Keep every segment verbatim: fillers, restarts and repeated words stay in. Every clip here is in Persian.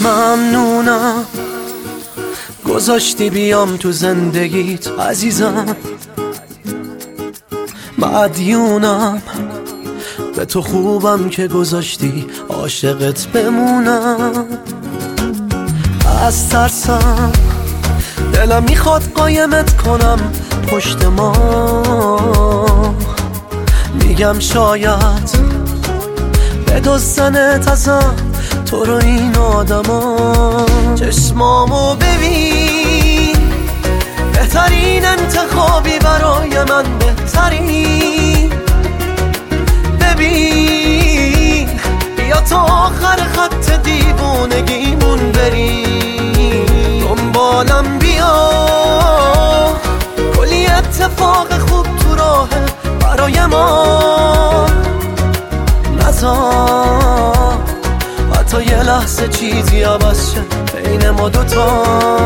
ممنونم گذاشتی بیام تو زندگیت عزیزم، مدیونم به تو خوبم که گذاشتی عاشقت بمونم. از ترسم دلم میخواد قایمت کنم پشت ما، میگم شاید بدزدنت ازم تو رو این آدما. چشمامو ببین بهترین انتخابی برای من، بهترین. ببین بیا تا آخر خط دیوونگیمون بریم، دنبالم بیا کلی اتفاق خوب تو راه برای ما. نذار حتی یه لحظه چیزی عوض شه بین ما دوتا.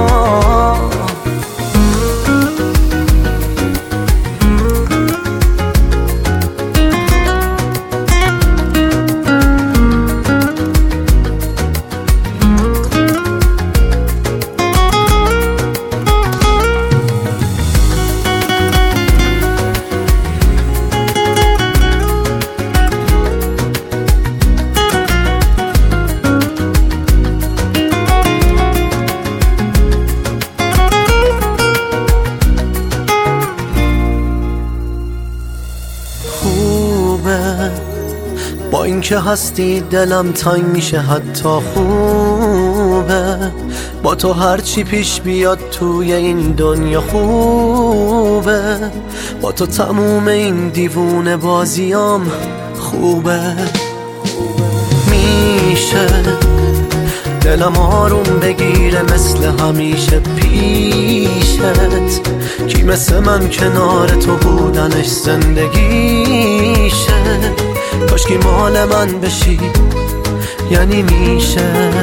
با اینکه هستی دلم تنگ میشه حتی خوبه، با تو هرچی پیش بیاد توی این دنیا خوبه، با تو تموم این دیوونه بازیام خوبه. میشه دلم آروم بگیره مثل همیشه پیشت، کی مثل من کنار تو بودنش زندگیشه. کاشکی مال من بشی یعنی میشه.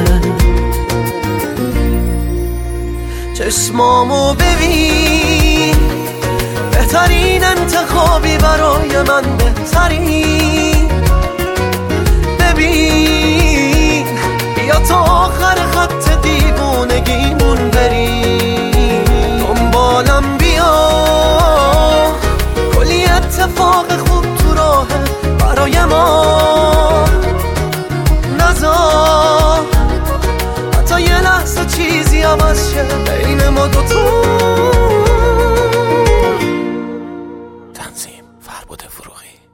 چشمامو ببین بهترین انتخابی برای من، بهترین. ببین بیا تا آخر خط دیوونگیمون بریم، دنبالم بیا کلی اتفاق خوب تو راه برای ما. نذار حتی یه لحظه چیزی عوض شه بین ما دوتا. تنظیم فربد فروغی.